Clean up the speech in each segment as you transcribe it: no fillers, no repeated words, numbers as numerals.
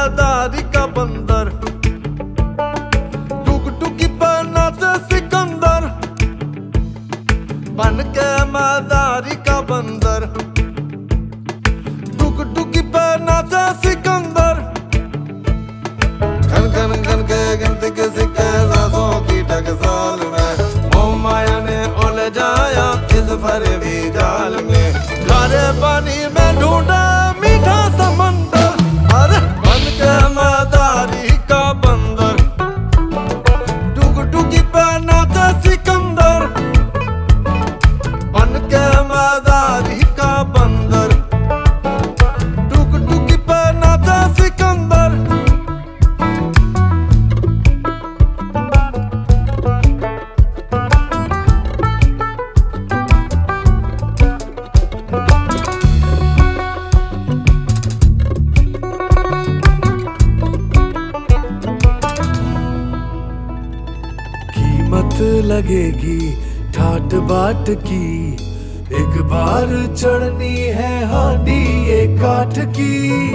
मदारी का बंदर, टुकटुकी पर नाचे सिकंदर, बन के मदारी का बंदर, टुकटुकी पर नाचे सिकंदर। खन खन खन के गिनती के सिक्के सांसों की टकसाल में, मोह माया ने उलझ जाया इस फरेबी जाल में। खारे पानी में ढूंढा मीठा समंदर, अरे बन के मदारी का बंदर, टुकटुकी पे नाचे सिकंदर, बन के मदारी का बंदर, टुकटुकी पे नाचे सिकंदर। कीमत लगेगी ठाट बाट की, एक बार चढ़नी है हांडी ये काठ की।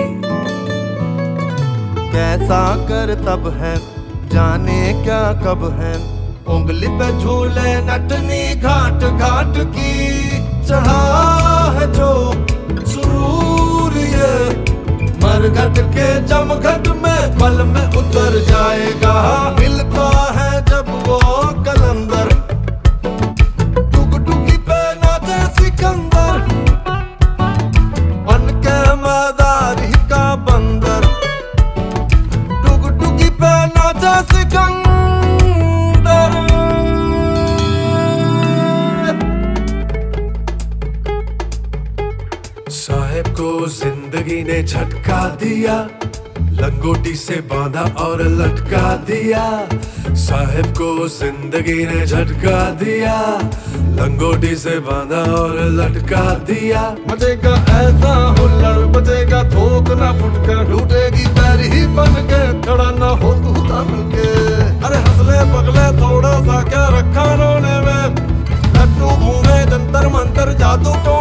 कैसा कर तब है जाने क्या कब है, उंगली पे झूले नटनी घाट घाट की। चढ़ा है जो सुरूर ये मरघट के जमघट में पल में उतर जाएगा। मिलता है जब वो कलंदर, टुकटुकी पे नाचे सिकंदर, बन के मदारी का बंदर, टुकटुकी पे नाचे सिकंदर। साहेब को जिंदगी ने झटका दिया, लंगोटी से बांधा और लटका दिया। साहेब को जिंदगी ने झटका दिया, लंगोटी से बांधा और लटका दिया। मचेगा ऐसा हुल्लड़, बचेगा थोक ना फुटकर, लूटेगी पैर ही बन के, खड़ा ना हो तू थाम के। अरे हंसले पगले थोड़ा सा क्या रखा रोने में, लट्टू घूमे जंतर मंतर जादू